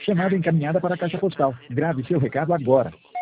Chamada encaminhada para a caixa postal. Grave seu recado agora.